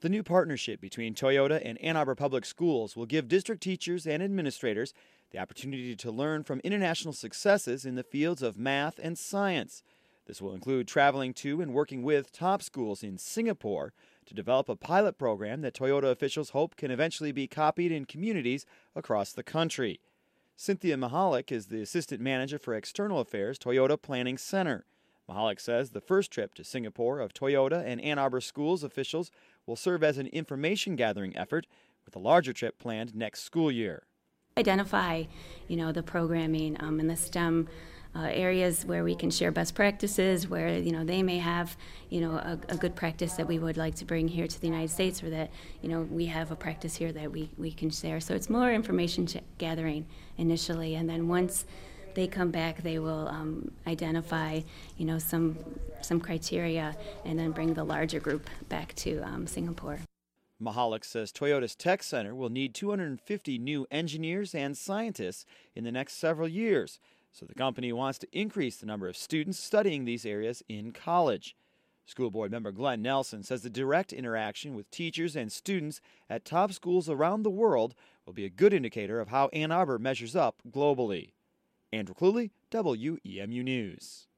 The new partnership between Toyota and Ann Arbor Public Schools will give district teachers and administrators the opportunity to learn from international successes in the fields of math and science. This will include traveling to and working with top schools in Singapore to develop a pilot program that Toyota officials hope can eventually be copied in communities across the country. Cynthia Mahalik is the assistant manager for external affairs, Toyota Planning Center. Mahalik says the first trip to Singapore of Toyota and Ann Arbor schools officials will serve as an information gathering effort, with a larger trip planned next school year. Identify, the programming and the STEM areas where we can share best practices, where they may have a good practice that we would like to bring here to the United States, or that we have a practice here that we can share. So it's more information gathering initially, and then once they come back, they will identify some criteria, and then bring the larger group back to Singapore. Mahalik says Toyota's Tech Center will need 250 new engineers and scientists in the next several years, so the company wants to increase the number of students studying these areas in college. School board member Glenn Nelson says the direct interaction with teachers and students at top schools around the world will be a good indicator of how Ann Arbor measures up globally. Andrew Cluley, WEMU News.